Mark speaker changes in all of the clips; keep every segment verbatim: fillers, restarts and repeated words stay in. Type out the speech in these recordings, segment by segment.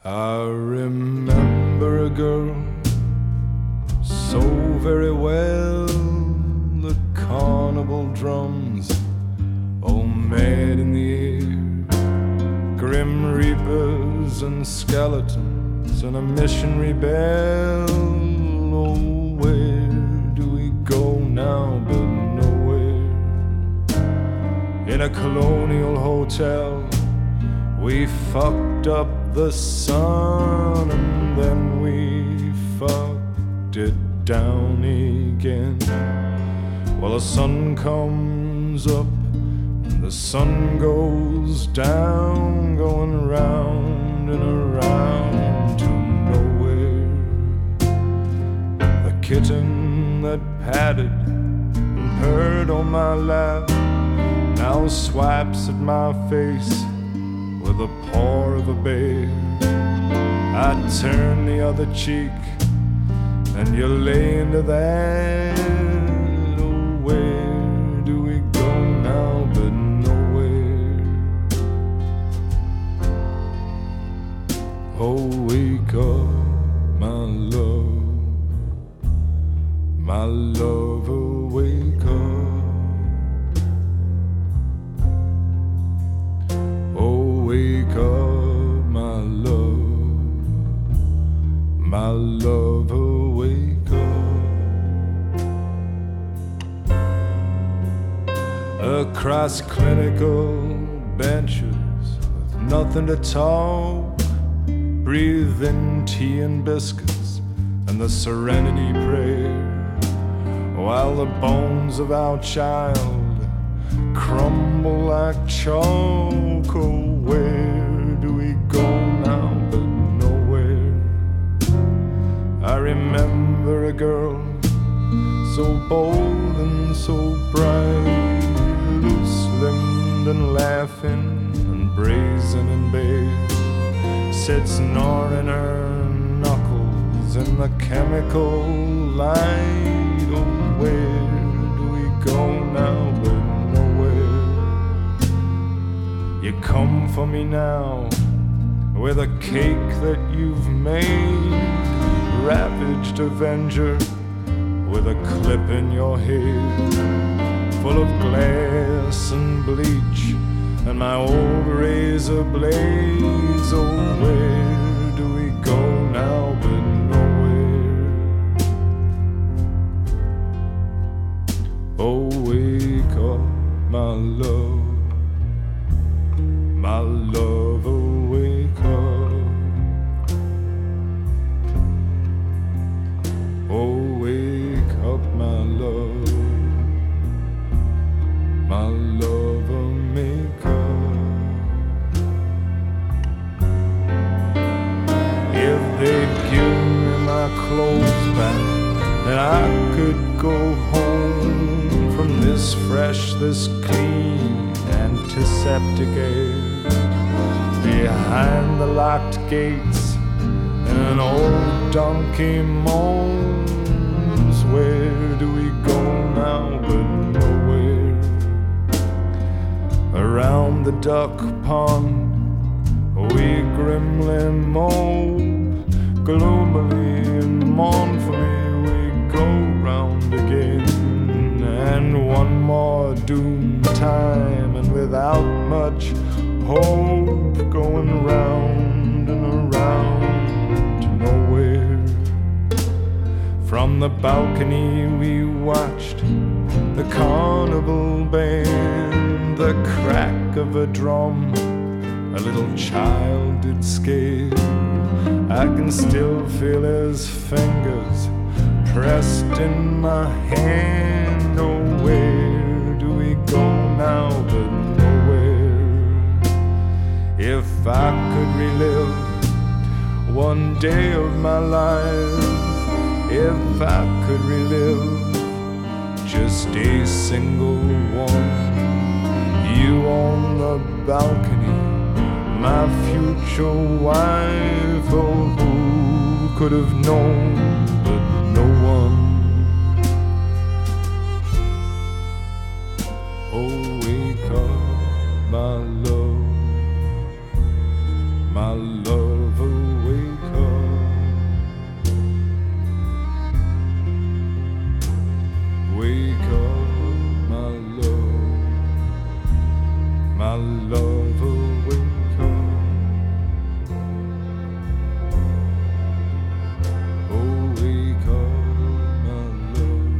Speaker 1: I remember a girl so very well, the carnival drums all mad in the air, grim reapers and skeletons and a missionary bell. Oh, where do we go now but nowhere? In a colonial hotel we fucked up the sun and then we fucked it down again. Well, the sun comes up and the sun goes down, going round and around to nowhere. The kitten that patted and purred on my lap now swipes at my face with the paw of a bear. I turn the other cheek and you lay into that. Oh, where do we go now but nowhere? Oh, wake up, my love, my love, oh, wake up. Wake up, my love, my love, oh, wake up. Across clinical benches with nothing to talk, breathe in tea and biscuits and the serenity prayer, while the bones of our child crumble like chalk. Oh, where do we go now but nowhere? I remember a girl so bold and so bright, loose-limbed and laughing and brazen and bare, sits gnawing her knuckles in the chemical light. Oh, where do we go now but you come for me now with a cake that you've made, ravaged avenger with a clip in your head, full of glass and bleach and my old razor blades. Oh, where do we go now but nowhere? Oh, wake up, my love, my love, oh, wake up. Oh, wake up, my love, my love, oh, make up. If they'd give me my clothes back, then I could go home from this fresh, this clean antiseptic air. Behind the locked gates, an old donkey moans. Where do we go now but nowhere? Around the duck pond we grimly moan. Gloomily and mournfully we go round again. And one more doom time, and without much hope, going round and around to nowhere. From the balcony we watched the carnival band, the crack of a drum a little child did scare. I can still feel his fingers pressed in my hand. Oh, where do we go now but nowhere? If I could relive one day of my life, if I could relive just a single one, you on the balcony, my future wife. Oh, who could have known but no one? Oh, wake up, my love, my love, oh, my love, awake up. Oh, wake up, my love,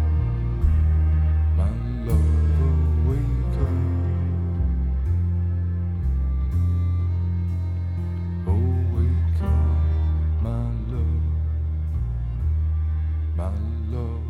Speaker 1: my love, wake up. Oh, wake up, my love, my love.